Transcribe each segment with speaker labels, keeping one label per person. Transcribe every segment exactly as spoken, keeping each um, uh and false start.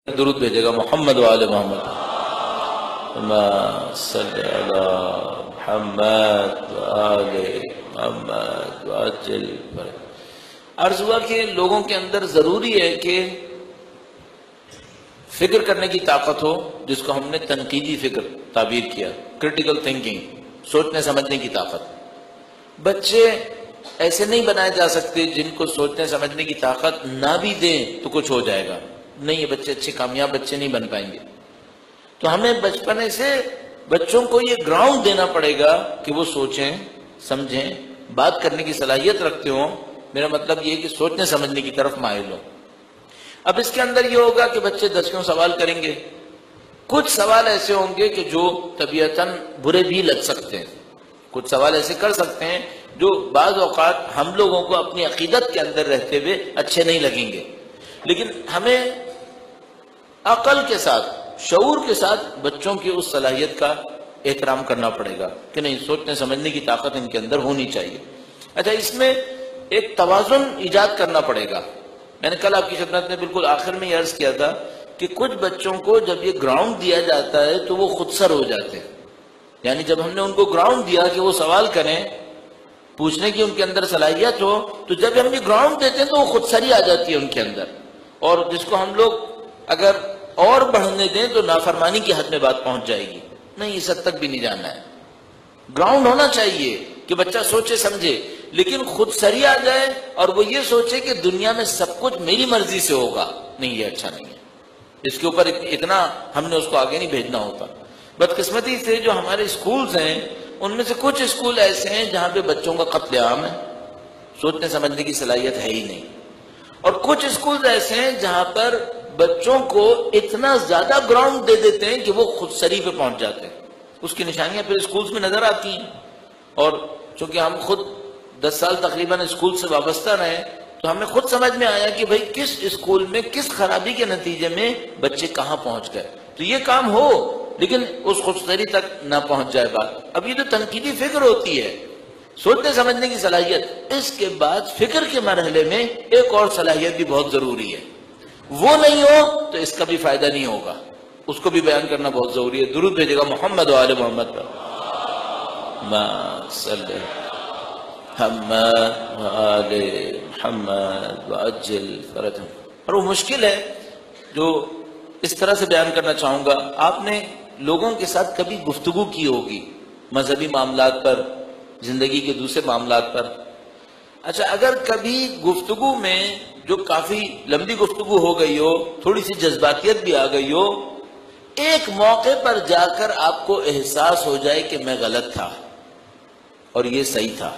Speaker 1: درود بھیجے گا محمد و آل محمد صلی علی محمد و آل محمد وعجل فرج۔ عرض ہوا کہ لوگوں کے اندر ضروری ہے کہ فکر کرنے کی طاقت ہو، جس کو ہم نے تنقیدی فکر تعبیر کیا، کریٹیکل تھنکنگ، سوچنے سمجھنے کی طاقت۔ بچے ایسے نہیں بنائے جا سکتے جن کو سوچنے سمجھنے کی طاقت نہ بھی دیں تو کچھ ہو جائے گا، نہیں، یہ بچے اچھے کامیاب بچے نہیں بن پائیں گے۔ تو ہمیں بچپنے سے بچوں کو یہ گراؤنڈ دینا پڑے گا کہ وہ سوچیں، سمجھیں، بات کرنے کی صلاحیت رکھتے ہوں۔ میرا مطلب یہ کہ سوچنے سمجھنے کی طرف مائل ہو۔ اب اس کے اندر یہ ہوگا کہ بچے دس کیوں سوال کریں گے۔ کچھ سوال ایسے ہوں گے کہ جو طبیعتاً برے بھی لگ سکتے ہیں، کچھ سوال ایسے کر سکتے ہیں جو بعض اوقات ہم لوگوں کو اپنی عقیدت کے اندر رہتے ہوئے اچھے نہیں لگیں گے، لیکن ہمیں عقل کے ساتھ، شعور کے ساتھ بچوں کی اس صلاحیت کا احترام کرنا پڑے گا کہ نہیں، سوچنے سمجھنے کی طاقت ان کے اندر ہونی چاہیے۔ اچھا، اس میں ایک توازن ایجاد کرنا پڑے گا۔ میں نے کل آپ کی خدمت میں بالکل آخر میں یہ عرض کیا تھا کہ کچھ بچوں کو جب یہ گراؤنڈ دیا جاتا ہے تو وہ خود سر ہو جاتے ہیں، یعنی جب ہم نے ان کو گراؤنڈ دیا کہ وہ سوال کریں، پوچھنے کی ان کے اندر صلاحیت ہو، تو جب ہم یہ گراؤنڈ دیتے ہیں تو وہ خود سری آ جاتی ہے ان کے اندر، اور جس کو ہم لوگ اگر اور بڑھنے دیں تو نافرمانی کی حد میں بات پہنچ جائے گی۔ نہیں، اس حد تک بھی نہیں جانا ہے۔ گراؤنڈ ہونا چاہیے کہ بچہ سوچے سمجھے، لیکن خود سری آ جائے اور وہ یہ سوچے کہ دنیا میں سب کچھ میری مرضی سے ہوگا، نہیں، یہ اچھا نہیں ہے۔ اس کے اوپر اتنا ہم نے اس کو آگے نہیں بھیجنا ہوتا۔ بدقسمتی سے جو ہمارے اسکولز ہیں، ان میں سے کچھ اسکول ایسے ہیں جہاں پہ بچوں کا قتل عام ہے، سوچنے سمجھنے کی صلاحیت ہے ہی نہیں، اور کچھ اسکول ایسے ہیں جہاں پر بچوں کو اتنا زیادہ گراؤنڈ دے دیتے ہیں کہ وہ خود سری پہ پہنچ جاتے ہیں۔ اس کی نشانیاں پھر اسکولز میں نظر آتی ہیں، اور چونکہ ہم خود دس سال تقریباً اسکول سے وابستہ رہے تو ہمیں خود سمجھ میں آیا کہ بھئی کس اسکول میں کس خرابی کے نتیجے میں بچے کہاں پہنچ گئے۔ تو یہ کام ہو لیکن اس خود سری تک نہ پہنچ جائے بات۔ اب یہ جو تنقیدی فکر ہوتی ہے، سوچنے سمجھنے کی صلاحیت، اس کے بعد فکر کے مرحلے میں ایک اور صلاحیت بھی بہت ضروری ہے۔ وہ نہیں ہو تو اس کا بھی فائدہ نہیں ہوگا، اس کو بھی بیان کرنا بہت ضروری ہے۔ درود بھیجے گا محمد و آل محمد پر ما صلی محمد و آل محمد وعجل فرجهم۔ اور وہ مشکل ہے جو اس طرح سے بیان کرنا چاہوں گا۔ آپ نے لوگوں کے ساتھ کبھی گفتگو کی ہوگی مذہبی معاملات پر، زندگی کے دوسرے معاملات پر۔ اچھا، اگر کبھی گفتگو میں جو کافی لمبی گفتگو ہو گئی ہو، تھوڑی سی جذباتیت بھی آ گئی ہو، ایک موقع پر جا کر آپ کو احساس ہو جائے کہ میں غلط تھا اور یہ صحیح تھا،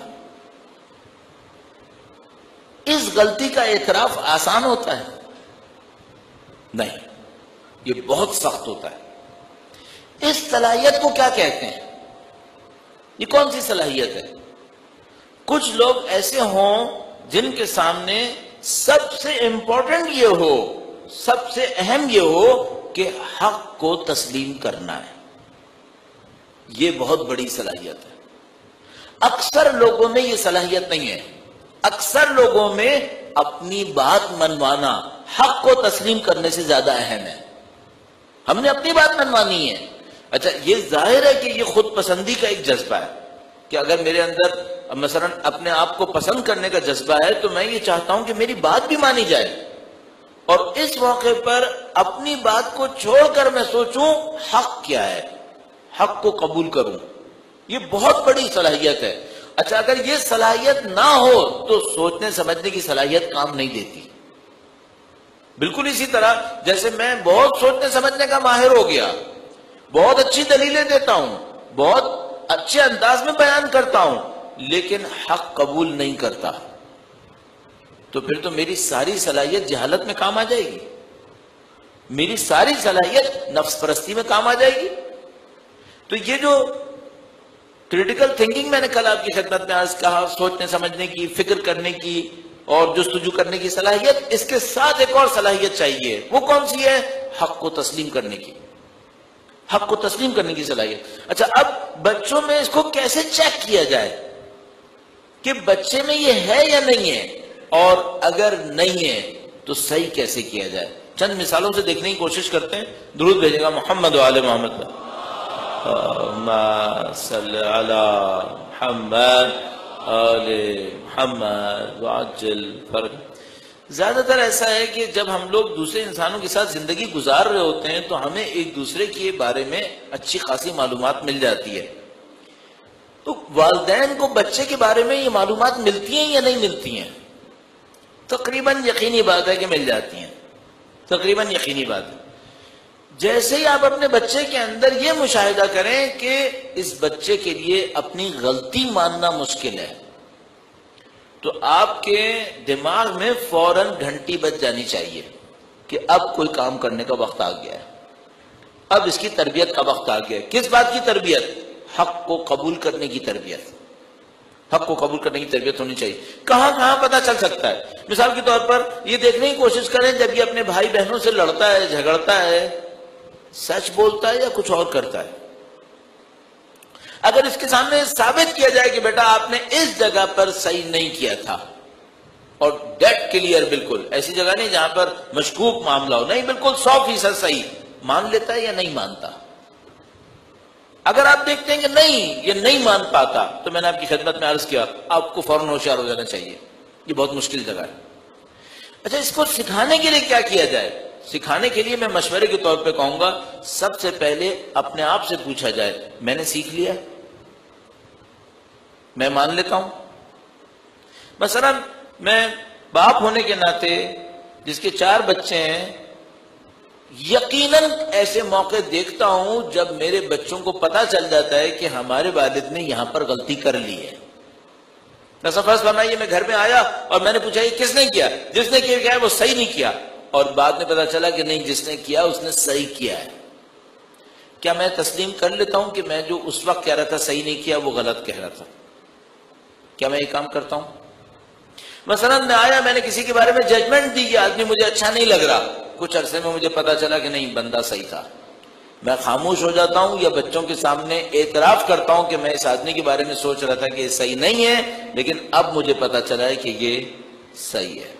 Speaker 1: اس غلطی کا اعتراف آسان ہوتا ہے؟ نہیں، یہ بہت سخت ہوتا ہے۔ اس صلاحیت کو کیا کہتے ہیں؟ یہ کون سی صلاحیت ہے؟ کچھ لوگ ایسے ہوں جن کے سامنے سب سے امپورٹنٹ یہ ہو، سب سے اہم یہ ہو کہ حق کو تسلیم کرنا ہے۔ یہ بہت بڑی صلاحیت ہے۔ اکثر لوگوں میں یہ صلاحیت نہیں ہے۔ اکثر لوگوں میں اپنی بات منوانا حق کو تسلیم کرنے سے زیادہ اہم ہے۔ ہم نے اپنی بات منوانی ہے۔ اچھا، یہ ظاہر ہے کہ یہ خود پسندی کا ایک جذبہ ہے کہ اگر میرے اندر مثلا اپنے آپ کو پسند کرنے کا جذبہ ہے تو میں یہ چاہتا ہوں کہ میری بات بھی مانی جائے، اور اس موقع پر اپنی بات کو چھوڑ کر میں سوچوں حق کیا ہے، حق کو قبول کروں۔ یہ بہت بڑی صلاحیت ہے۔ اچھا، اگر یہ صلاحیت نہ ہو تو سوچنے سمجھنے کی صلاحیت کام نہیں دیتی۔ بالکل اسی طرح جیسے میں بہت سوچنے سمجھنے کا ماہر ہو گیا، بہت اچھی دلیلیں دیتا ہوں، بہت اچھے انداز میں بیان کرتا ہوں، لیکن حق قبول نہیں کرتا، تو پھر تو میری ساری صلاحیت جہالت میں کام آ جائے گی، میری ساری صلاحیت نفس پرستی میں کام آ جائے گی۔ تو یہ جو کریٹیکل تھنکنگ میں نے کل آپ کی خدمت میں آج کہا، سوچنے سمجھنے کی، فکر کرنے کی اور جستجو کرنے کی صلاحیت، اس کے ساتھ ایک اور صلاحیت چاہیے۔ وہ کون سی ہے؟ حق کو تسلیم کرنے کی، حق کو تسلیم کرنے کی صلاحیت۔ اچھا، اب بچوں میں اس کو کیسے چیک کیا جائے کہ بچے میں یہ ہے یا نہیں ہے، اور اگر نہیں ہے تو صحیح کیسے کیا جائے؟ چند مثالوں سے دیکھنے کی کوشش کرتے ہیں. درود بھیجے گا محمد و آل محمد پر. اللہم صلی علی محمد آل محمد وعجل فرج. زیادہ تر ایسا ہے کہ جب ہم لوگ دوسرے انسانوں کے ساتھ زندگی گزار رہے ہوتے ہیں تو ہمیں ایک دوسرے کے بارے میں اچھی خاصی معلومات مل جاتی ہے. تو والدین کو بچے کے بارے میں یہ معلومات ملتی ہیں یا نہیں ملتی ہیں؟ تقریباً یقینی بات ہے کہ مل جاتی ہیں. تقریباً یقینی بات ہے. جیسے ہی آپ اپنے بچے کے اندر یہ مشاہدہ کریں کہ اس بچے کے لیے اپنی غلطی ماننا مشکل ہے تو آپ کے دماغ میں فوراً گھنٹی بج جانی چاہیے کہ اب کوئی کام کرنے کا وقت آ گیا ہے, اب اس کی تربیت کا وقت آ گیا ہے. کس بات کی تربیت؟ حق کو قبول کرنے کی تربیت. حق کو قبول کرنے کی تربیت ہونی چاہیے. کہاں کہاں پتہ چل سکتا ہے؟ مثال کے طور پر یہ دیکھنے کی کوشش کریں جب یہ اپنے بھائی بہنوں سے لڑتا ہے, جھگڑتا ہے, سچ بولتا ہے یا کچھ اور کرتا ہے. اگر اس کے سامنے ثابت کیا جائے کہ بیٹا آپ نے اس جگہ پر صحیح نہیں کیا تھا, اور ڈیٹ کلیئر, بالکل ایسی جگہ نہیں جہاں پر مشکوک معاملہ ہو, نہیں بالکل سو فیصد صحیح, مان لیتا ہے یا نہیں مانتا؟ اگر آپ دیکھتے ہیں کہ نہیں یہ نہیں مان پاتا تو میں نے آپ کی خدمت میں عرض کیا آپ کو فوراً ہوشیار ہو جانا چاہیے, یہ بہت مشکل جگہ ہے. اچھا, اس کو سکھانے کے لیے کیا کیا جائے؟ سکھانے کے لیے میں مشورے کے طور پہ کہوں گا سب سے پہلے اپنے آپ سے پوچھا جائے میں نے سیکھ لیا, میں مان لیتا ہوں. مثلا میں باپ ہونے کے ناطے جس کے چار بچے ہیں, یقیناً ایسے موقع دیکھتا ہوں جب میرے بچوں کو پتا چل جاتا ہے کہ ہمارے والد نے یہاں پر غلطی کر لی ہے. فرض فرمائیے میں گھر میں آیا اور میں نے پوچھا یہ کس نے کیا؟ جس نے کیا ہے وہ صحیح نہیں کیا, اور بعد میں پتا چلا کہ نہیں جس نے کیا اس نے صحیح کیا ہے. کیا میں تسلیم کر لیتا ہوں کہ میں جو اس وقت کہہ رہا تھا صحیح نہیں کیا وہ غلط کہہ رہا تھا؟ کیا میں یہ کام کرتا ہوں؟ مثلا میں آیا, میں نے کسی کے بارے میں ججمنٹ دی کہ آدمی مجھے اچھا نہیں لگ رہا, کچھ عرصے میں مجھے پتا چلا کہ نہیں بندہ صحیح تھا, میں خاموش ہو جاتا ہوں یا بچوں کے سامنے اعتراف کرتا ہوں کہ میں اس آدمی کے بارے میں سوچ رہا تھا کہ یہ صحیح نہیں ہے لیکن اب مجھے پتا چلا ہے کہ یہ صحیح ہے.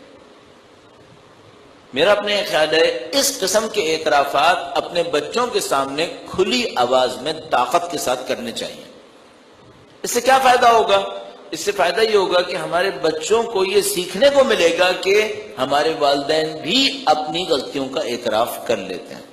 Speaker 1: میرا اپنے خیال ہے اس قسم کے اعترافات اپنے بچوں کے سامنے کھلی آواز میں طاقت کے ساتھ کرنے چاہیے. اس سے کیا فائدہ ہوگا؟ اس سے فائدہ یہ ہوگا کہ ہمارے بچوں کو یہ سیکھنے کو ملے گا کہ ہمارے والدین بھی اپنی غلطیوں کا اعتراف کر لیتے ہیں.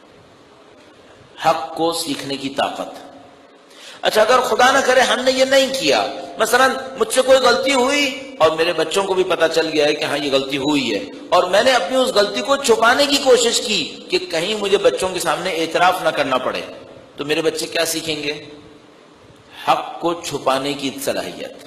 Speaker 1: حق کو سیکھنے کی طاقت. اچھا, اگر خدا نہ کرے ہم نے یہ نہیں کیا, مثلا مجھ سے کوئی غلطی ہوئی اور میرے بچوں کو بھی پتا چل گیا ہے کہ ہاں یہ غلطی ہوئی ہے, اور میں نے اپنی اس غلطی کو چھپانے کی کوشش کی کہ کہیں مجھے بچوں کے سامنے اعتراف نہ کرنا پڑے, تو میرے بچے کیا سیکھیں گے؟ حق کو چھپانے کی صلاحیت.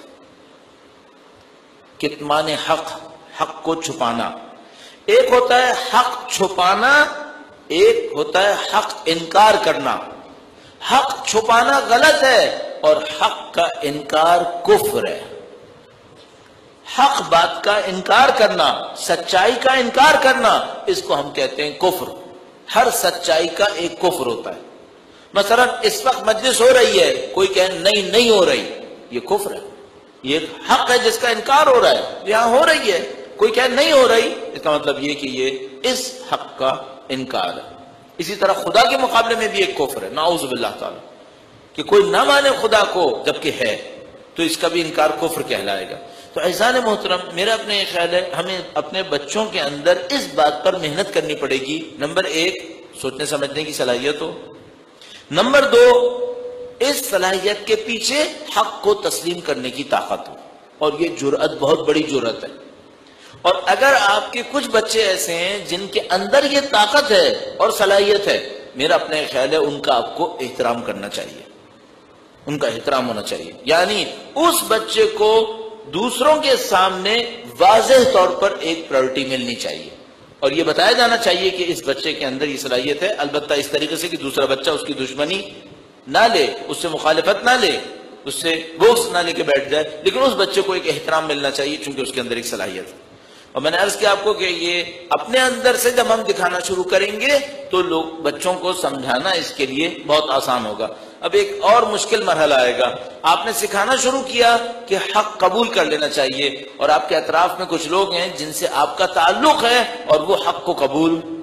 Speaker 1: کتمان حق, حق کو چھپانا. ایک ہوتا ہے حق چھپانا, ایک ہوتا ہے حق انکار کرنا. حق چھپانا غلط ہے اور حق کا انکار کفر ہے. حق بات کا انکار کرنا, سچائی کا انکار کرنا, اس کو ہم کہتے ہیں کفر. ہر سچائی کا ایک کفر ہوتا ہے. مثلا اس وقت مجلس ہو رہی ہے, کوئی کہے نہیں نہیں ہو رہی, یہ کفر ہے. یہ حق ہے جس کا انکار ہو رہا ہے, یہاں ہو رہی ہے, کوئی کہے نہیں ہو رہی, اس کا مطلب یہ کہ یہ اس حق کا انکار ہے. اسی طرح خدا کے مقابلے میں بھی ایک کفر ہے, نعوذ باللہ تعالی, کہ کوئی نہ مانے خدا کو جبکہ ہے, تو اس کا بھی انکار کفر کہلائے گا. تو عزیزان محترم, میرا اپنے خیال ہے ہمیں اپنے بچوں کے اندر اس بات پر محنت کرنی پڑے گی. نمبر ایک, سوچنے سمجھنے کی صلاحیت ہو. نمبر دو, اس صلاحیت کے پیچھے حق کو تسلیم کرنے کی طاقت ہو, اور یہ جرأت بہت بڑی جرأت ہے. اور اگر آپ کے کچھ بچے ایسے ہیں جن کے اندر یہ طاقت ہے اور صلاحیت ہے, میرا اپنے خیال ہے ان کا آپ کو احترام کرنا چاہیے, ان کا احترام ہونا چاہیے. یعنی اس بچے کو دوسروں کے سامنے واضح طور پر ایک پرائرٹی ملنی چاہیے, اور یہ بتایا جانا چاہیے کہ اس بچے کے اندر یہ صلاحیت ہے. البتہ اس طریقے سے کہ دوسرا بچہ اس کی دشمنی نہ لے, اس سے مخالفت نہ لے, اس سے بغض نہ لے کے بیٹھ جائے, لیکن اس بچے کو ایک احترام ملنا چاہیے چونکہ اس کے اندر ایک صلاحیت ہے. اور میں نے عرض کیا آپ کو کہ یہ اپنے اندر سے جب ہم دکھانا شروع کریں گے تو لوگ بچوں کو سمجھانا اس کے لیے بہت آسان ہوگا. اب ایک اور مشکل مرحلہ آئے گا. آپ نے سکھانا شروع کیا کہ حق قبول کر لینا چاہیے, اور آپ کے اطراف میں کچھ لوگ ہیں جن سے آپ کا تعلق ہے اور وہ حق کو قبول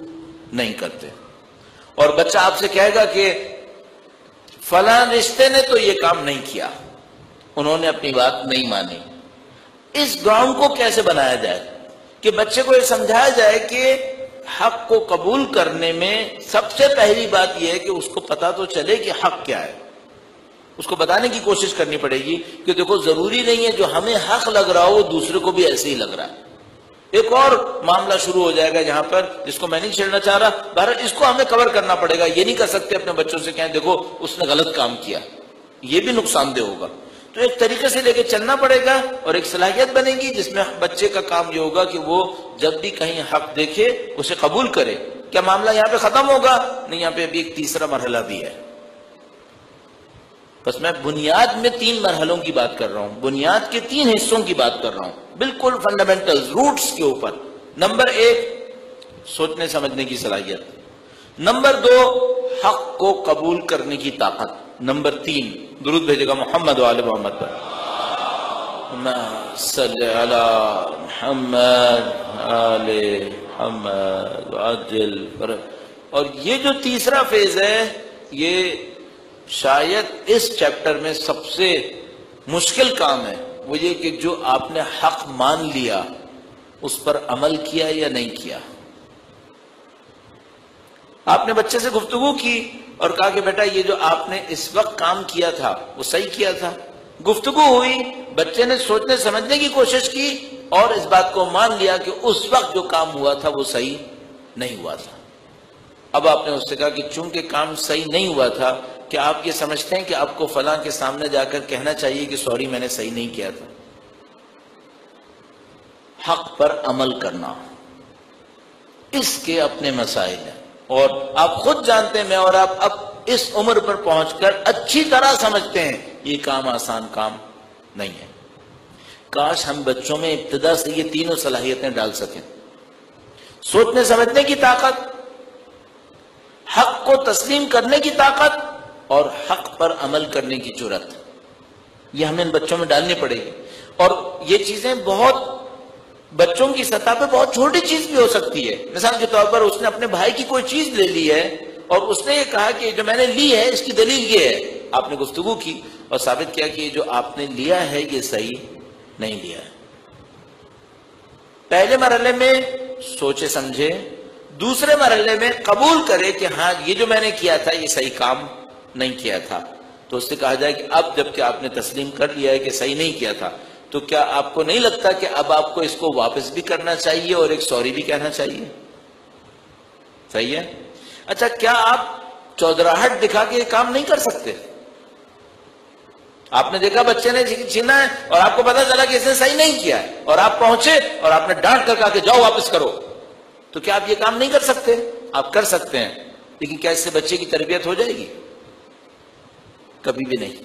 Speaker 1: نہیں کرتے. اور بچہ آپ سے کہے گا کہ فلاں رشتے نے تو یہ کام نہیں کیا، انہوں نے اپنی بات نہیں مانی. اس گراؤنڈ کو کیسے بنایا جائے کہ بچے کو یہ سمجھایا جائے کہ حق کو قبول کرنے میں سب سے پہلی بات یہ ہے کہ اس کو پتا تو چلے کہ حق کیا ہے. اس کو بتانے کی کوشش کرنی پڑے گی کہ دیکھو ضروری نہیں ہے جو ہمیں حق لگ رہا ہو دوسرے کو بھی ایسے ہی لگ رہا ہے. ایک اور معاملہ شروع ہو جائے گا جہاں پر جس کو میں نہیں چھیڑنا چاہ رہا، بہرحال اس کو ہمیں کور کرنا پڑے گا. یہ نہیں کر سکتے اپنے بچوں سے کہیں دیکھو اس نے غلط کام کیا، یہ بھی نقصان دہ ہوگا. تو ایک طریقے سے لے کے چلنا پڑے گا اور ایک صلاحیت بنے گی جس میں بچے کا کام یہ ہوگا کہ وہ جب بھی کہیں حق دیکھے اسے قبول کرے. کیا معاملہ یہاں پہ ختم ہوگا؟ نہیں، یہاں پہ ابھی ایک تیسرا مرحلہ بھی ہے. بس میں بنیاد میں تین مرحلوں کی بات کر رہا ہوں، بنیاد کے تین حصوں کی بات کر رہا ہوں، بالکل فنڈامنٹل روٹس کے اوپر. نمبر ایک، سوچنے سمجھنے کی صلاحیت. نمبر دو، حق کو قبول کرنے کی طاقت. نمبر تین، درود بھیجے گا محمد و آل محمد پر. صلی علی محمد آل محمد عجل. اور یہ جو تیسرا فیز ہے یہ شاید اس چیپٹر میں سب سے مشکل کام ہے. وہ یہ کہ جو آپ نے حق مان لیا اس پر عمل کیا یا نہیں کیا. آپ نے بچے سے گفتگو کی اور کہا کہ بیٹا یہ جو آپ نے اس وقت کام کیا تھا وہ صحیح کیا تھا. گفتگو ہوئی، بچے نے سوچنے سمجھنے کی کوشش کی اور اس بات کو مان لیا کہ اس وقت جو کام ہوا تھا وہ صحیح نہیں ہوا تھا. اب آپ نے اس سے کہا کہ چونکہ کام صحیح نہیں ہوا تھا، کیا آپ یہ سمجھتے ہیں کہ آپ کو فلاں کے سامنے جا کر کہنا چاہیے کہ سوری میں نے صحیح نہیں کیا تھا؟ حق پر عمل کرنا اس کے اپنے مسائل ہیں اور آپ خود جانتے ہیں، میں اور آپ اب اس عمر پر پہنچ کر اچھی طرح سمجھتے ہیں یہ کام آسان کام نہیں ہے. کاش ہم بچوں میں ابتدا سے یہ تینوں صلاحیتیں ڈال سکیں: سوچنے سمجھنے کی طاقت، حق کو تسلیم کرنے کی طاقت اور حق پر عمل کرنے کی جرات. یہ ہمیں ان بچوں میں ڈالنی پڑے گی. اور یہ چیزیں بہت بچوں کی سطح پہ بہت چھوٹی چیز بھی ہو سکتی ہے. مثال کے طور پر اس نے اپنے بھائی کی کوئی چیز لے لی ہے اور اس نے یہ کہا کہ جو میں نے لی ہے اس کی دلیل یہ ہے. آپ نے گفتگو کی اور ثابت کیا کہ جو آپ نے لیا ہے یہ صحیح نہیں لیا ہے. پہلے مرحلے میں سوچے سمجھے، دوسرے مرحلے میں قبول کرے کہ ہاں یہ جو میں نے کیا تھا یہ صحیح کام نہیں کیا تھا. تو اس سے کہا جائے کہ اب جب کہ آپ نے تسلیم کر لیا ہے کہ صحیح نہیں کیا تھا تو کیا آپ کو نہیں لگتا کہ اب آپ کو اس کو واپس بھی کرنا چاہیے اور ایک سوری بھی کہنا چاہیے؟ صحیح ہے. اچھا، کیا آپ چودراہٹ دکھا کے یہ کام نہیں کر سکتے؟ آپ نے دیکھا بچے نے چھینا ہے اور آپ کو پتا چلا کہ اس نے صحیح نہیں کیا ہے اور آپ پہنچے اور آپ نے ڈانٹ کر کہا کہ جاؤ واپس کرو، تو کیا آپ یہ کام نہیں کر سکتے؟ آپ کر سکتے ہیں. لیکن کیا اس سے بچے کی تربیت ہو جائے گی؟ کبھی بھی نہیں.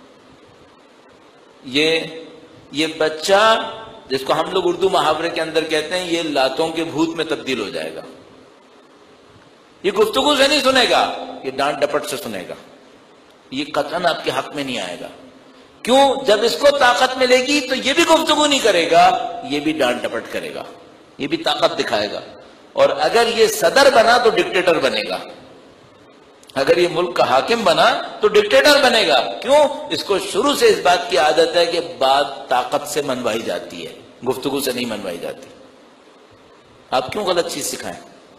Speaker 1: یہ یہ بچہ جس کو ہم لوگ اردو محاورے کے اندر کہتے ہیں یہ لاتوں کے بھوت میں تبدیل ہو جائے گا. یہ گفتگو سے نہیں سنے گا، یہ ڈانٹ ڈپٹ سے سنے گا. یہ قطعاً آپ کے حق میں نہیں آئے گا. کیوں؟ جب اس کو طاقت ملے گی تو یہ بھی گفتگو نہیں کرے گا، یہ بھی ڈانٹ ڈپٹ کرے گا، یہ بھی طاقت دکھائے گا. اور اگر یہ صدر بنا تو ڈکٹیٹر بنے گا، اگر یہ ملک کا حاکم بنا تو ڈکٹیٹر بنے گا. کیوں؟ اس کو شروع سے اس بات کی عادت ہے کہ بات طاقت سے منوائی جاتی ہے، گفتگو سے نہیں منوائی جاتی. آپ کیوں غلط چیز سکھائیں؟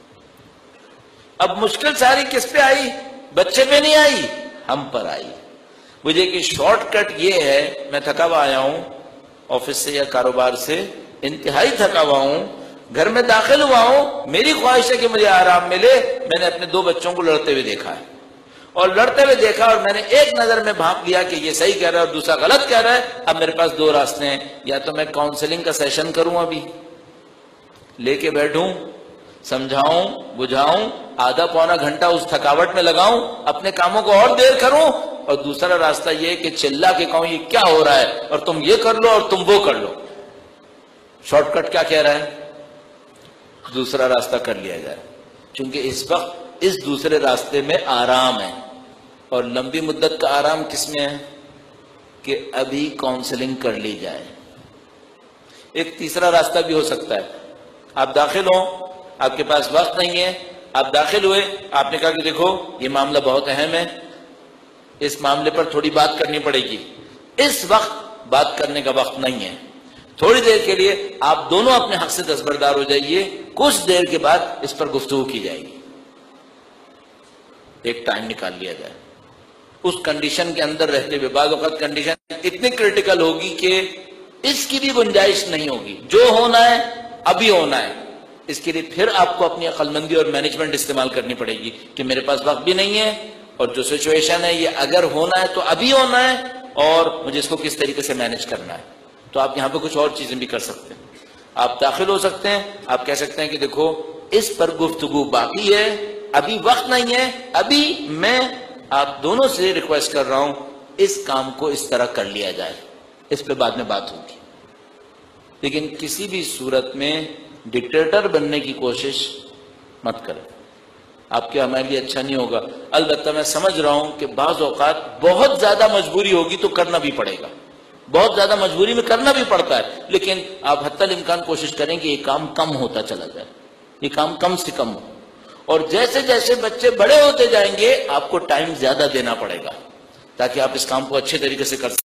Speaker 1: اب مشکل ساری کس پہ آئی؟ بچے پہ نہیں آئی، ہم پر آئی. مجھے کہ شارٹ کٹ یہ ہے، میں تھکا ہوا آیا ہوں آفس سے یا کاروبار سے، انتہائی تھکا ہوا ہوں، گھر میں داخل ہوا ہوں، میری خواہش ہے کہ مجھے آرام ملے. میں نے اپنے دو بچوں کو لڑتے ہوئے دیکھا ہے اور لڑتے ہوئے دیکھا اور میں نے ایک نظر میں بھانپ لیا کہ یہ صحیح کہہ رہا ہے اور دوسرا غلط کہہ رہا ہے. اب میرے پاس دو راستے ہیں، یا تو میں کاؤنسلنگ کا سیشن کروں، ابھی لے کے بیٹھوں، سمجھاؤں بجھاؤں، آدھا پونا گھنٹہ اس تھکاوٹ میں لگاؤں، اپنے کاموں کو اور دیر کروں، اور دوسرا راستہ یہ کہ چلا کے کہوں یہ کیا ہو رہا ہے اور تم یہ کر لو اور تم وہ کر لو. شارٹ کٹ کیا کہہ رہا ہے؟ دوسرا راستہ کر لیا جائے، کیونکہ اس وقت اس دوسرے راستے میں آرام ہے. اور لمبی مدت کا آرام کس میں ہے؟ کہ ابھی کاؤنسلنگ کر لی جائے. ایک تیسرا راستہ بھی ہو سکتا ہے، آپ داخل ہوں، آپ کے پاس وقت نہیں ہے، آپ داخل ہوئے، آپ نے کہا کہ دیکھو یہ معاملہ بہت اہم ہے، اس معاملے پر تھوڑی بات کرنی پڑے گی، اس وقت بات کرنے کا وقت نہیں ہے، تھوڑی دیر کے لیے آپ دونوں اپنے حق سے دستبردار ہو جائیے، کچھ دیر کے بعد اس پر گفتگو کی جائے گی، ایک ٹائم نکال لیا جائے۔ اس کنڈیشن کے اندر رہتے ہوئے، بعض اوقات کنڈیشن اتنی کرٹیکل ہوگی کہ اس کی بھی گنجائش نہیں ہوگی، جو ہونا ہے ابھی ہونا ہے، اس کے لیے پھر آپ کو اپنی عقل مندی اور مینجمنٹ استعمال کرنی پڑے گی کہ میرے پاس وقت بھی نہیں ہے، اور جو سچویشن ہے یہ اگر ہونا ہے تو ابھی ہونا ہے، اور مجھے اس کو کس طریقے سے مینج کرنا ہے۔ تو آپ یہاں پہ کچھ اور چیزیں بھی کر سکتے ہیں، آپ داخل ہو سکتے ہیں، آپ کہہ سکتے ہیں کہ دیکھو اس پر گفتگو باقی ہے، ابھی وقت نہیں ہے، ابھی میں آپ دونوں سے ریکویسٹ کر رہا ہوں اس کام کو اس طرح کر لیا جائے، اس پہ بعد میں بات ہوگی۔ لیکن کسی بھی صورت میں ڈکٹیٹر بننے کی کوشش مت کریں، آپ کے ہمارے لیے اچھا نہیں ہوگا۔ البتہ میں سمجھ رہا ہوں کہ بعض اوقات بہت زیادہ مجبوری ہوگی تو کرنا بھی پڑے گا، بہت زیادہ مجبوری میں کرنا بھی پڑتا ہے، لیکن آپ حتی الامکان کوشش کریں کہ یہ کام کم ہوتا چلا جائے، یہ کام کم سے کم ہو، اور جیسے جیسے بچے بڑے ہوتے جائیں گے آپ کو ٹائم زیادہ دینا پڑے گا تاکہ آپ اس کام کو اچھے طریقے سے کر سکیں۔